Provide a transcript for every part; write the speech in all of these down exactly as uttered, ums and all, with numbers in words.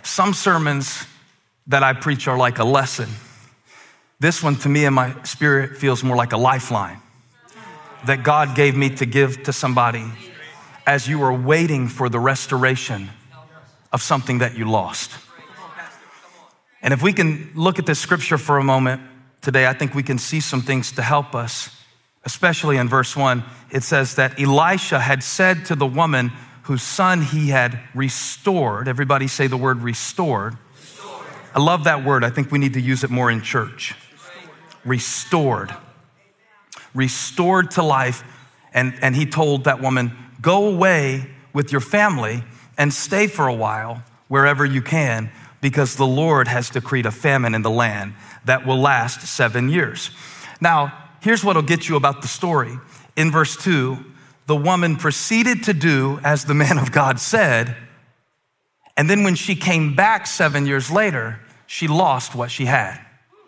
some sermons that I preach are like a lesson. This one to me in my spirit feels more like a lifeline that God gave me to give to somebody as you are waiting for the restoration of something that you lost. And if we can look at this scripture for a moment today, I think we can see some things to help us, especially in verse one. It says that Elisha had said to the woman whose son he had restored. Everybody say the word restored. Restored. I love that word. I think we need to use it more in church. Restored. Restored to life. And, and he told that woman, go away with your family and stay for a while wherever you can, because the Lord has decreed a famine in the land that will last seven years. Now, here's what'll get you about the story. In verse two, the woman proceeded to do as the man of God said, and then when she came back seven years later, she lost what she had.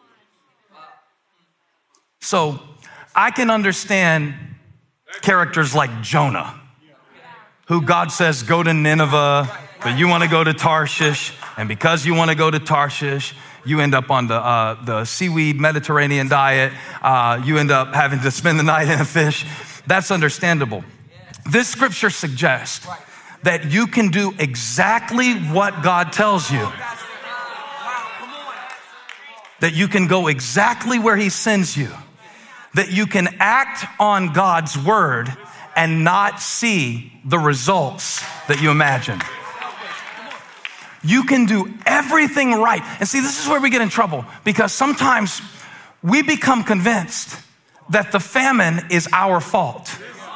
So I can understand characters like Jonah, who God says, go to Nineveh, but you want to go to Tarshish, and because you want to go to Tarshish, you end up on the uh, the seaweed Mediterranean diet. Uh, you end up having to spend the night in a fish. That's understandable. This scripture suggests that you can do exactly what God tells you. That you can go exactly where he sends you. That you can act on God's word and not see the results that you imagine. You can do everything right. And see, this is where we get in trouble, because sometimes we become convinced that the famine is our fault.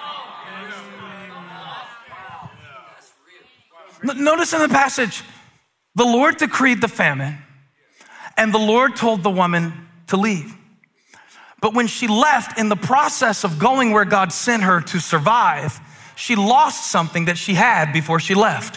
Notice in the passage, the Lord decreed the famine, and the Lord told the woman to leave. But when she left, in the process of going where God sent her to survive, she lost something that she had before she left.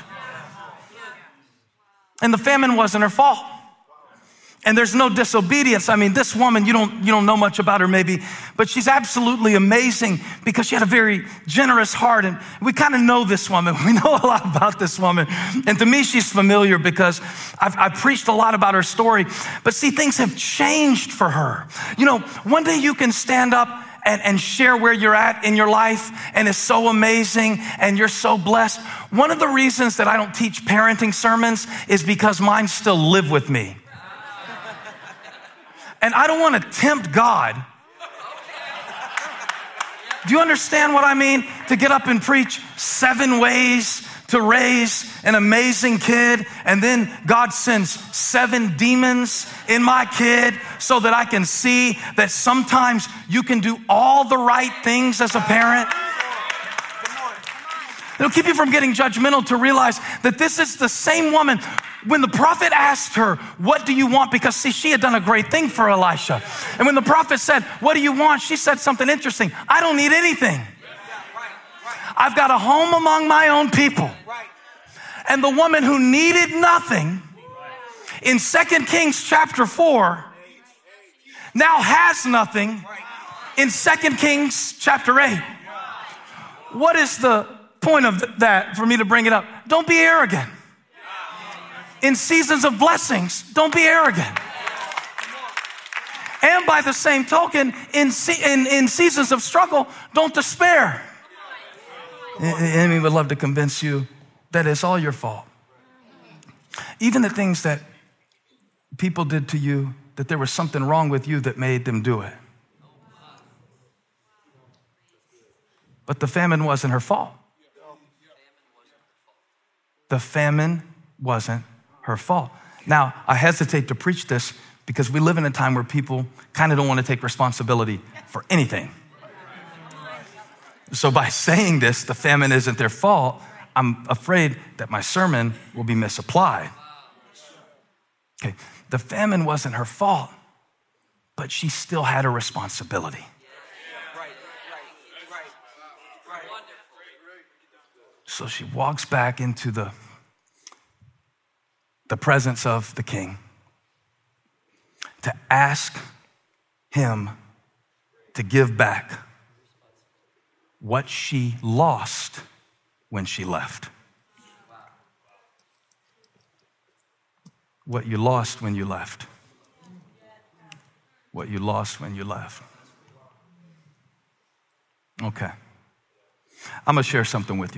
And the famine wasn't her fault. And there's no disobedience. I mean, this woman, you don't, you don't know much about her maybe, but she's absolutely amazing because she had a very generous heart. And we kind of know this woman. We know a lot about this woman. And to me, she's familiar because I've, I've preached a lot about her story. But see, things have changed for her. You know, one day you can stand up and, and share where you're at in your life, and it's so amazing, and you're so blessed. One of the reasons that I don't teach parenting sermons is because mine still live with me. And I don't want to tempt God. Do you understand what I mean? To get up and preach seven ways to raise an amazing kid, and then God sends seven demons in my kid so that I can see that sometimes you can do all the right things as a parent. It'll keep you from getting judgmental to realize that this is the same woman. When the prophet asked her, what do you want? Because see, she had done a great thing for Elisha. And when the prophet said, what do you want? She said something interesting. I don't need anything. I've got a home among my own people. And the woman who needed nothing in Second Kings chapter four now has nothing in Second Kings chapter eight. What is the point of that for me to bring it up? Don't be arrogant. In seasons of blessings, don't be arrogant. And by the same token, in, se- in, in seasons of struggle, don't despair. The enemy would love to convince you that it's all your fault. Even the things that people did to you, that there was something wrong with you that made them do it. But the famine wasn't her fault. The famine wasn't her fault. Now, I hesitate to preach this because we live in a time where people kind of don't want to take responsibility for anything. So by saying this, the famine isn't their fault, I'm afraid that my sermon will be misapplied. Okay, the famine wasn't her fault, but she still had a responsibility. So she walks back into the, the presence of the king to ask him to give back what she lost when she left. what you lost when you left. What you lost when you left. Okay. I'm going to share something with you.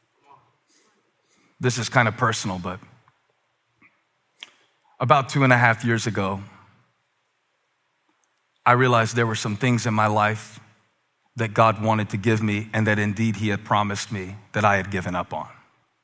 This is kind of personal, but about two and a half years ago, I realized there were some things in my life that God wanted to give me and that indeed he had promised me that I had given up on.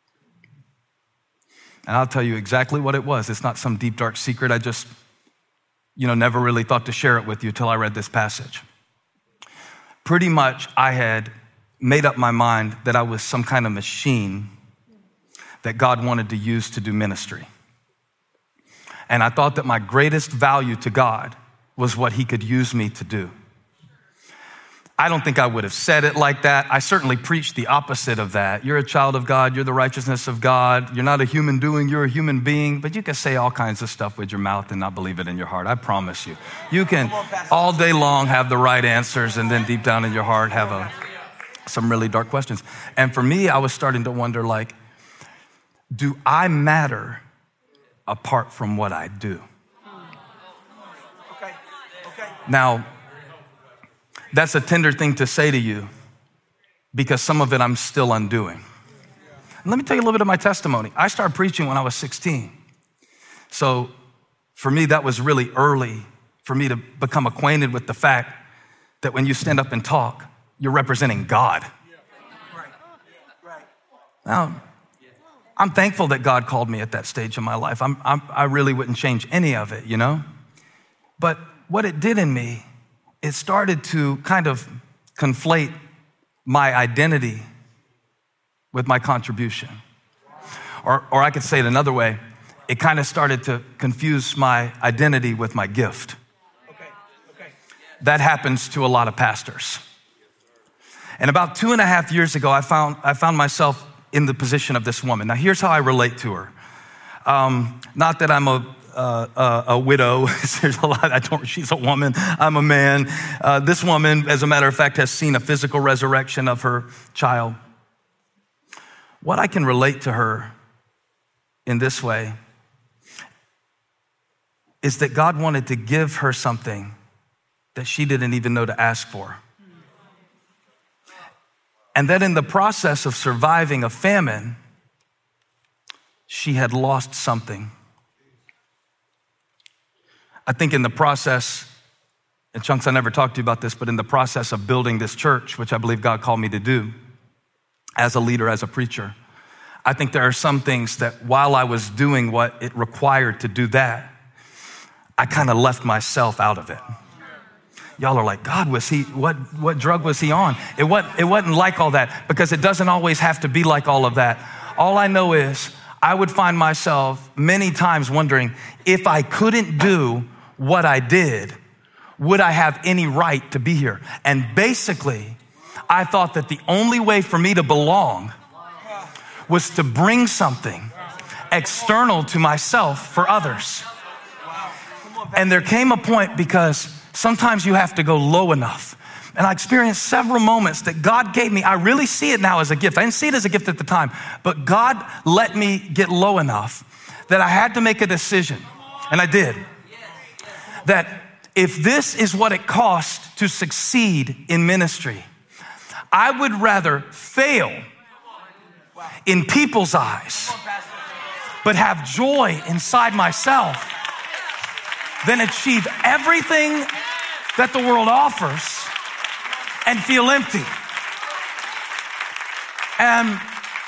And I'll tell you exactly what it was. It's not some deep, dark secret. I just, you know, never really thought to share it with you till I read this passage. Pretty much, I had made up my mind that I was some kind of machine that God wanted to use to do ministry. And I thought that my greatest value to God was what he could use me to do. I don't think I would have said it like that. I certainly preached the opposite of that. You're a child of God. You're the righteousness of God. You're not a human doing. You're a human being. But you can say all kinds of stuff with your mouth and not believe it in your heart. I promise you. You can all day long have the right answers and then deep down in your heart have a, some really dark questions. And for me, I was starting to wonder, like, do I matter apart from what I do? Okay. Okay. Now, that's a tender thing to say to you because some of it I'm still undoing. And let me tell you a little bit of my testimony. I started preaching when I was sixteen. So for me, that was really early for me to become acquainted with the fact that when you stand up and talk, you're representing God. Now, I'm thankful that God called me at that stage of my life. I'm, I'm, I really wouldn't change any of it, you know? But what it did in me, it started to kind of conflate my identity with my contribution. Or, or I could say it another way. It kind of started to confuse my identity with my gift. Okay. Okay. That happens to a lot of pastors. And about two and a half years ago, I found, I found myself in the position of this woman. Now, here's how I relate to her. Um, not that I'm a Uh, uh, a widow. There's a lot. I don't. She's a woman. I'm a man. Uh, this woman, as a matter of fact, has seen a physical resurrection of her child. What I can relate to her in this way is that God wanted to give her something that she didn't even know to ask for. And that in the process of surviving a famine, she had lost something. I think in the process, and Chunks, I never talked to you about this, but in the process of building this church, which I believe God called me to do as a leader, as a preacher, I think there are some things that while I was doing what it required to do that, I kind of left myself out of it. Y'all are like, God, was he, what, what drug was he on? It wasn't, it wasn't like all that, because it doesn't always have to be like all of that. All I know is I would find myself many times wondering, if I couldn't do what I did, would I have any right to be here? And basically, I thought that the only way for me to belong was to bring something external to myself for others. And there came a point, because sometimes you have to go low enough. And I experienced several moments that God gave me. I really see it now as a gift. I didn't see it as a gift at the time, but God let me get low enough that I had to make a decision. And I did. That if this is what it costs to succeed in ministry, I would rather fail in people's eyes, but have joy inside myself, than achieve everything that the world offers and feel empty. And,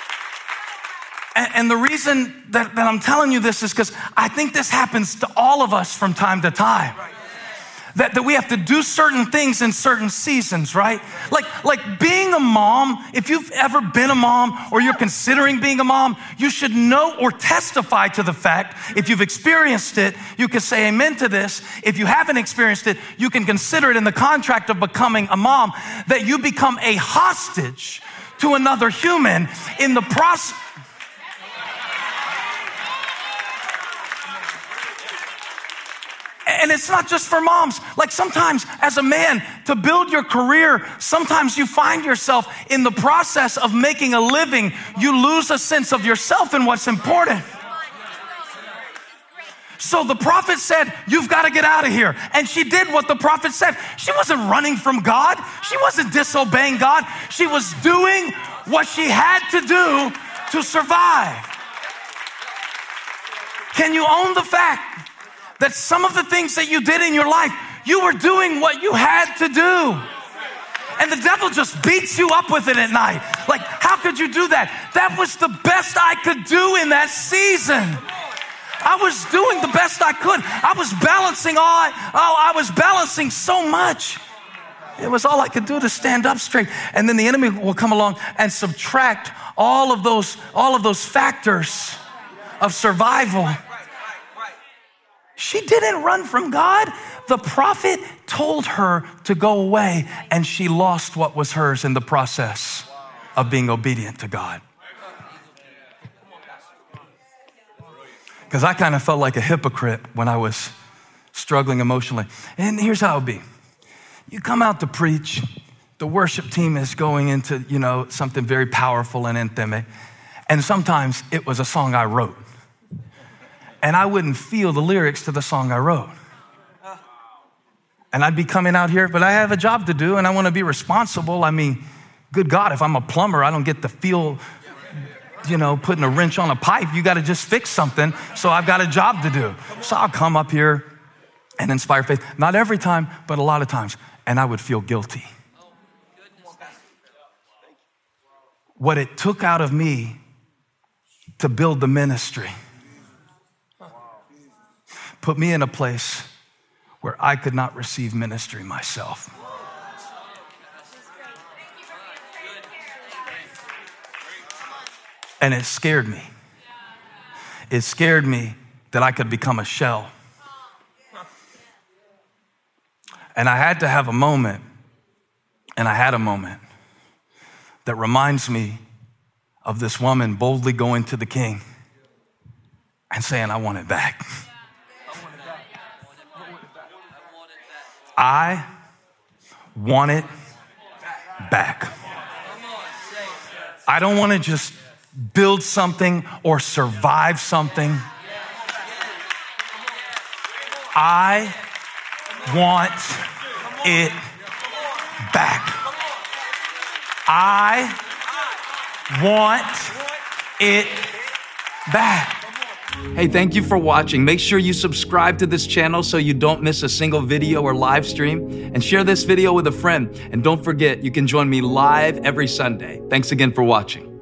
and the reason that, that I'm telling you this is because I think this happens to all of us from time to time. That, that we have to do certain things in certain seasons, right? Like, like being a mom, if you've ever been a mom or you're considering being a mom, you should know or testify to the fact, if you've experienced it, you can say amen to this. If you haven't experienced it, you can consider it in the contract of becoming a mom, that you become a hostage to another human in the process. And it's not just for moms. Like sometimes as a man, to build your career, sometimes you find yourself in the process of making a living, you lose a sense of yourself and what's important. So the prophet said, you've got to get out of here. And she did what the prophet said. She wasn't running from God. She wasn't disobeying God. She was doing what she had to do to survive. Can you own the fact that some of the things that you did in your life, you were doing what you had to do? And the devil just beats you up with it at night. Like, how could you do that? That was the best I could do in that season. I was doing the best I could. I was balancing all, I, oh, I was balancing so much. It was all I could do to stand up straight. And then the enemy will come along and subtract all of those, all of those factors of survival. She didn't run from God. The prophet told her to go away, and she lost what was hers in the process of being obedient to God. Because I kind of felt like a hypocrite when I was struggling emotionally. And here's how it would be. You come out to preach, the worship team is going into, you know, something very powerful and intimate. And sometimes it was a song I wrote. And I wouldn't feel the lyrics to the song I wrote. And I'd be coming out here, but I have a job to do and I want to be responsible. I mean, good God, if I'm a plumber, I don't get to feel, you know, putting a wrench on a pipe. You got to just fix something. So I've got a job to do. So I'll come up here and inspire faith. Not every time, but a lot of times. And I would feel guilty. What it took out of me to build the ministry put me in a place where I could not receive ministry myself. And it scared me. It scared me that I could become a shell. And I had to have a moment, and I had a moment that reminds me of this woman boldly going to the king and saying, I want it back. I want it back. I don't want to just build something or survive something. I want it back. I want it back. Hey, thank you for watching. Make sure you subscribe to this channel so you don't miss a single video or live stream, and share this video with a friend. And don't forget, you can join me live every Sunday. Thanks again for watching.